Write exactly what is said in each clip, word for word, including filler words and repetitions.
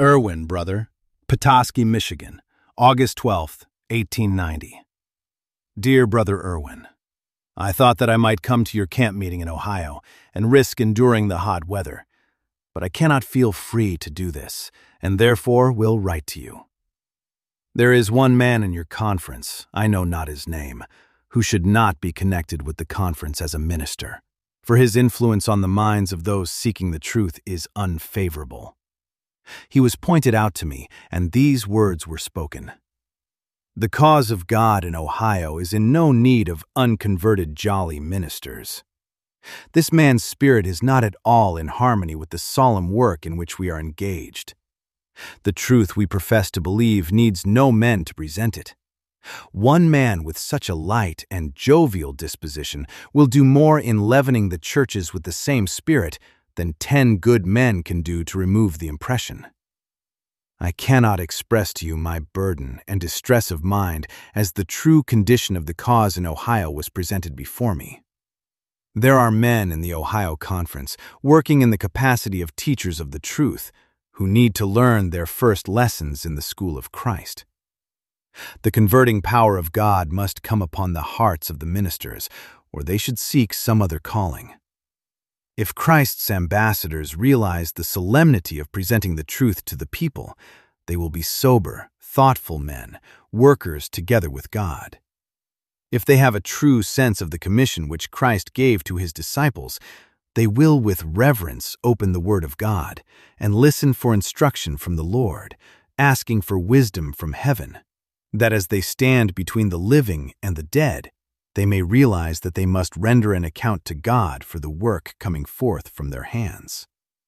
Irwin, brother. Petoskey, Michigan, August twelfth, eighteen ninety. Dear Brother Irwin, I thought that I might come to your camp meeting in Ohio and risk enduring the hot weather, but I cannot feel free to do this, and therefore will write to you. There is one man in your conference, I know not his name, who should not be connected with the conference as a minister, for his influence on the minds of those seeking the truth is unfavorable. He was pointed out to me, and these words were spoken. The cause of God in Ohio is in no need of unconverted jolly ministers. This man's spirit is not at all in harmony with the solemn work in which we are engaged. The truth we profess to believe needs no men to present it. One man with such a light and jovial disposition will do more in leavening the churches with the same spirit than ten good men can do to remove the impression. I cannot express to you my burden and distress of mind as the true condition of the cause in Ohio was presented before me. There are men in the Ohio Conference working in the capacity of teachers of the truth who need to learn their first lessons in the school of Christ. The converting power of God must come upon the hearts of the ministers, or they should seek some other calling. If Christ's ambassadors realize the solemnity of presenting the truth to the people, they will be sober, thoughtful men, workers together with God. If they have a true sense of the commission which Christ gave to his disciples, they will with reverence open the Word of God and listen for instruction from the Lord, asking for wisdom from heaven, that as they stand between the living and the dead, they may realize that they must render an account to God for the work coming forth from their hands.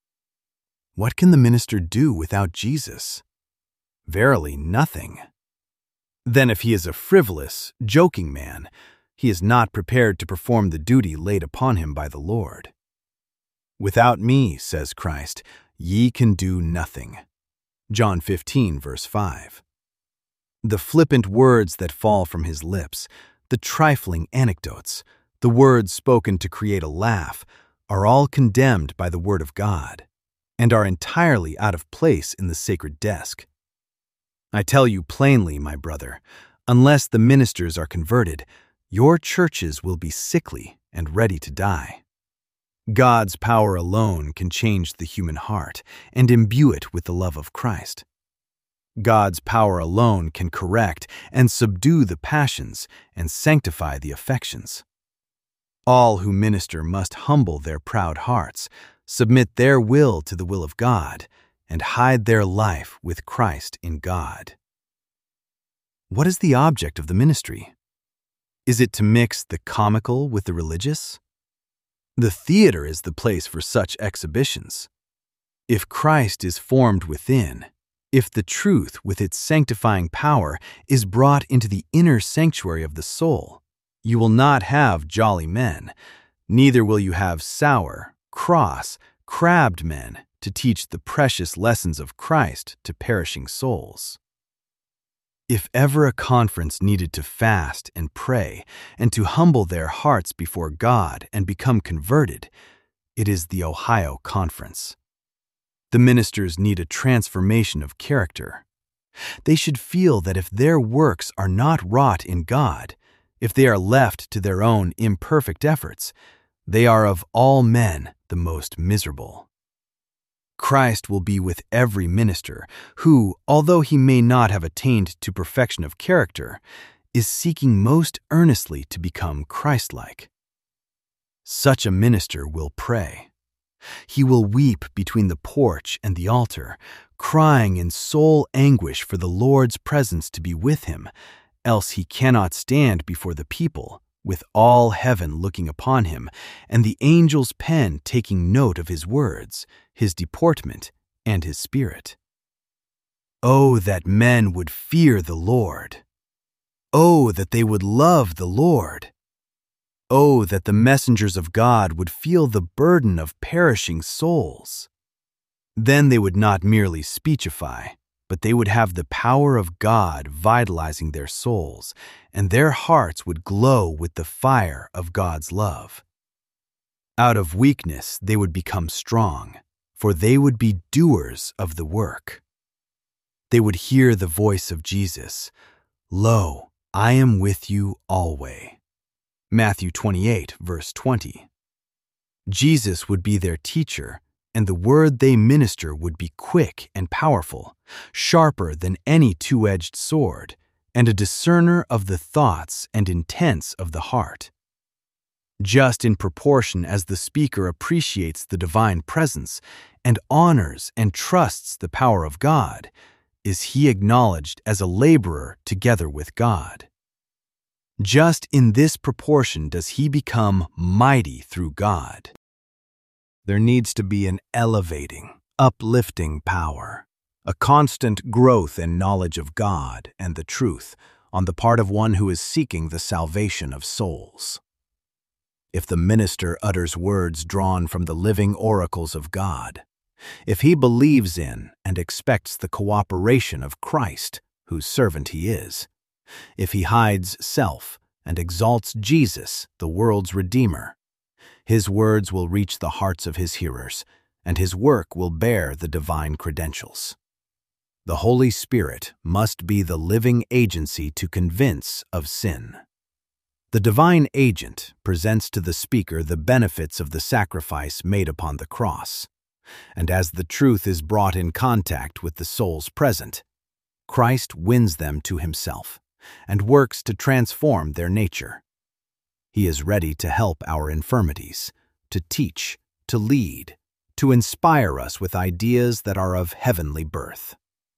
What can the minister do without Jesus? Verily, nothing. Then if he is a frivolous, joking man, he is not prepared to perform the duty laid upon him by the Lord. Without me, says Christ, ye can do nothing. John fifteen, verse five. The flippant words that fall from his lips, the trifling anecdotes, the words spoken to create a laugh, are all condemned by the Word of God, and are entirely out of place in the sacred desk. I tell you plainly, my brother, unless the ministers are converted, your churches will be sickly and ready to die. God's power alone can change the human heart and imbue it with the love of Christ. God's power alone can correct and subdue the passions and sanctify the affections. All who minister must humble their proud hearts, submit their will to the will of God, and hide their life with Christ in God. What is the object of the ministry? Is it to mix the comical with the religious? The theater is the place for such exhibitions. If Christ is formed within, if the truth with its sanctifying power is brought into the inner sanctuary of the soul, you will not have jolly men, neither will you have sour, cross, crabbed men to teach the precious lessons of Christ to perishing souls. If ever a conference needed to fast and pray and to humble their hearts before God and become converted, it is the Ohio Conference. The ministers need a transformation of character. They should feel that if their works are not wrought in God, if they are left to their own imperfect efforts, they are of all men the most miserable. Christ will be with every minister who, although he may not have attained to perfection of character, is seeking most earnestly to become Christ-like. Such a minister will pray. He will weep between the porch and the altar, crying in soul anguish for the Lord's presence to be with him, else he cannot stand before the people, with all heaven looking upon him, and the angel's pen taking note of his words, his deportment, and his spirit. Oh, that men would fear the Lord! Oh, that they would love the Lord! Oh, that the messengers of God would feel the burden of perishing souls! Then they would not merely speechify, but they would have the power of God vitalizing their souls, and their hearts would glow with the fire of God's love. Out of weakness they would become strong, for they would be doers of the work. They would hear the voice of Jesus, "Lo, I am with you always." Matthew twenty-eight, verse twenty. Jesus would be their teacher, and the word they minister would be quick and powerful, sharper than any two-edged sword, and a discerner of the thoughts and intents of the heart. Just in proportion as the speaker appreciates the divine presence and honors and trusts the power of God, is he acknowledged as a laborer together with God. Just in this proportion does he become mighty through God. There needs to be an elevating, uplifting power, a constant growth in knowledge of God and the truth on the part of one who is seeking the salvation of souls. If the minister utters words drawn from the living oracles of God, if he believes in and expects the cooperation of Christ, whose servant he is, if he hides self and exalts Jesus, the world's Redeemer, his words will reach the hearts of his hearers, and his work will bear the divine credentials. The Holy Spirit must be the living agency to convince of sin. The divine agent presents to the speaker the benefits of the sacrifice made upon the cross, and as the truth is brought in contact with the souls present, Christ wins them to himself and works to transform their nature. He is ready to help our infirmities, to teach, to lead, to inspire us with ideas that are of heavenly birth.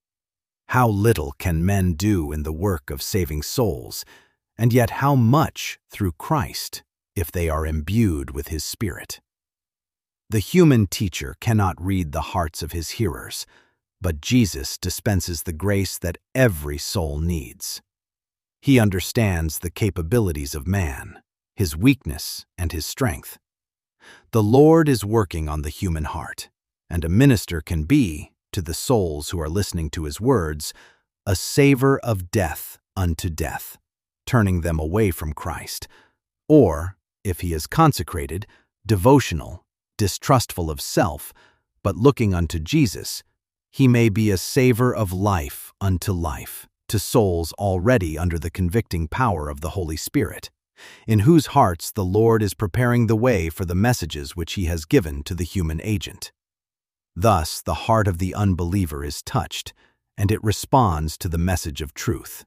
How little can men do in the work of saving souls, and yet how much through Christ if they are imbued with his Spirit. The human teacher cannot read the hearts of his hearers, but Jesus dispenses the grace that every soul needs. He understands the capabilities of man, his weakness and his strength. The Lord is working on the human heart, and a minister can be, to the souls who are listening to his words, a savor of death unto death, turning them away from Christ, or, if he is consecrated, devotional, distrustful of self, but looking unto Jesus, he may be a savor of life unto life, to souls already under the convicting power of the Holy Spirit, in whose hearts the Lord is preparing the way for the messages which he has given to the human agent. Thus the heart of the unbeliever is touched, and it responds to the message of truth.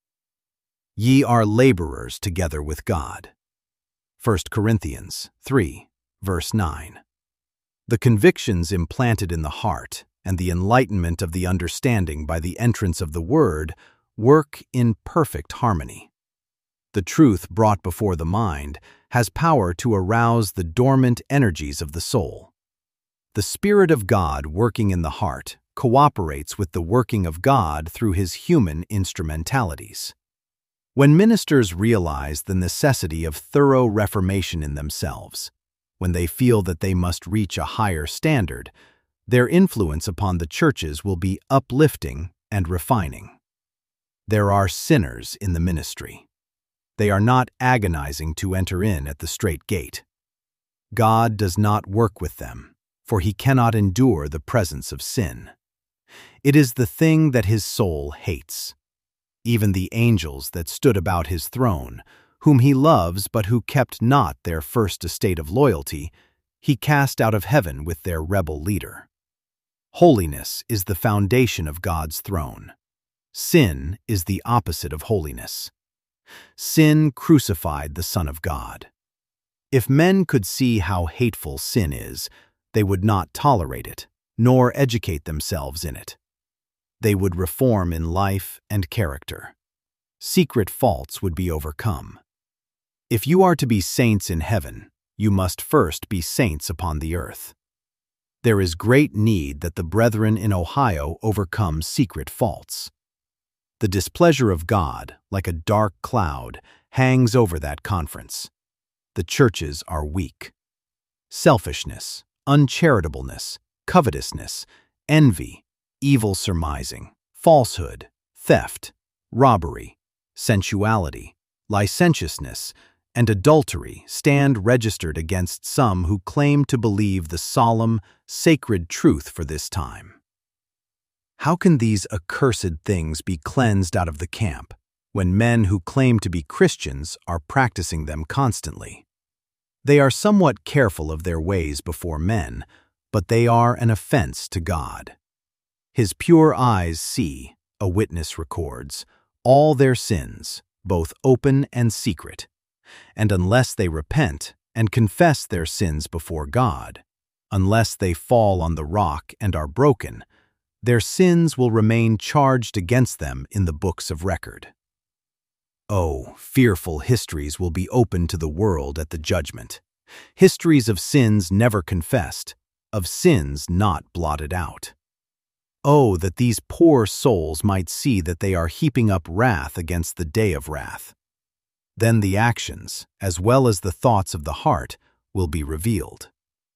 Ye are laborers together with God. First Corinthians three, verse nine. The convictions implanted in the heart and the enlightenment of the understanding by the entrance of the Word work in perfect harmony. The truth brought before the mind has power to arouse the dormant energies of the soul. The Spirit of God working in the heart cooperates with the working of God through his human instrumentalities. When ministers realize the necessity of thorough reformation in themselves, when they feel that they must reach a higher standard, their influence upon the churches will be uplifting and refining. There are sinners in the ministry. They are not agonizing to enter in at the strait gate. God does not work with them, for he cannot endure the presence of sin. It is the thing that his soul hates. Even the angels that stood about his throne, whom he loves but who kept not their first estate of loyalty, he cast out of heaven with their rebel leader. Holiness is the foundation of God's throne. Sin is the opposite of holiness. Sin crucified the Son of God. If men could see how hateful sin is, they would not tolerate it, nor educate themselves in it. They would reform in life and character. Secret faults would be overcome. If you are to be saints in heaven, you must first be saints upon the earth. There is great need that the brethren in Ohio overcome secret faults. The displeasure of God, like a dark cloud, hangs over that conference. The churches are weak. Selfishness, uncharitableness, covetousness, envy, evil surmising, falsehood, theft, robbery, sensuality, licentiousness, and adultery stand registered against some who claim to believe the solemn, sacred truth for this time. How can these accursed things be cleansed out of the camp, when men who claim to be Christians are practicing them constantly? They are somewhat careful of their ways before men, but they are an offense to God. His pure eyes see, a witness records, all their sins, both open and secret, and unless they repent and confess their sins before God, unless they fall on the rock and are broken, their sins will remain charged against them in the books of record. Oh, fearful histories will be opened to the world at the judgment. Histories of sins never confessed, of sins not blotted out. Oh, that these poor souls might see that they are heaping up wrath against the day of wrath. Then the actions, as well as the thoughts of the heart, will be revealed.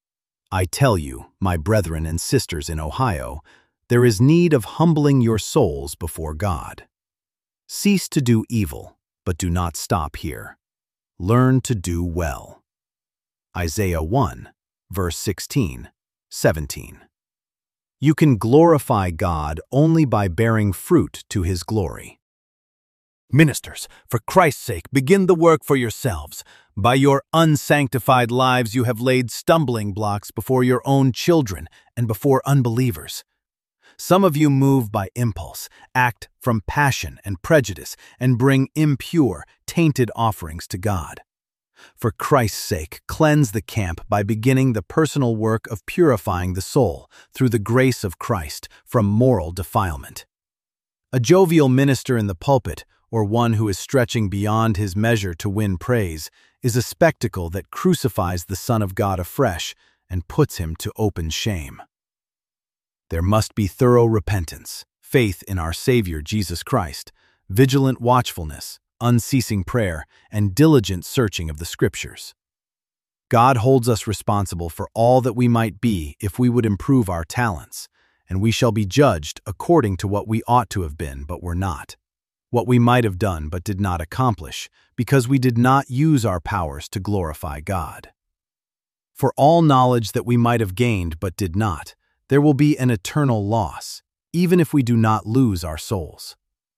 I tell you, my brethren and sisters in Ohio, there is need of humbling your souls before God. Cease to do evil, but do not stop here. Learn to do well. Isaiah one, verse sixteen, seventeen. You can glorify God only by bearing fruit to His glory. Ministers, for Christ's sake, begin the work for yourselves. By your unsanctified lives you have laid stumbling blocks before your own children and before unbelievers. Some of you move by impulse, act from passion and prejudice, and bring impure, tainted offerings to God. For Christ's sake, cleanse the camp by beginning the personal work of purifying the soul through the grace of Christ from moral defilement. A jovial minister in the pulpit, or one who is stretching beyond his measure to win praise, is a spectacle that crucifies the Son of God afresh and puts him to open shame. There must be thorough repentance, faith in our Savior Jesus Christ, vigilant watchfulness, unceasing prayer, and diligent searching of the Scriptures. God holds us responsible for all that we might be if we would improve our talents, and we shall be judged according to what we ought to have been but were not, what we might have done but did not accomplish, because we did not use our powers to glorify God. For all knowledge that we might have gained but did not, there will be an eternal loss, even if we do not lose our souls.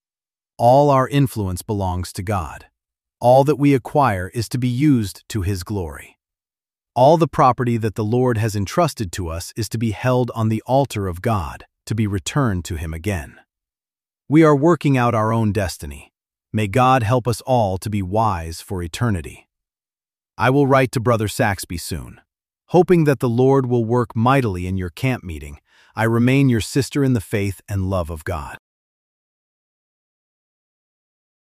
All our influence belongs to God. All that we acquire is to be used to His glory. All the property that the Lord has entrusted to us is to be held on the altar of God, to be returned to Him again. We are working out our own destiny. May God help us all to be wise for eternity. I will write to Brother Saxby soon. Hoping that the Lord will work mightily in your camp meeting, I remain your sister in the faith and love of God.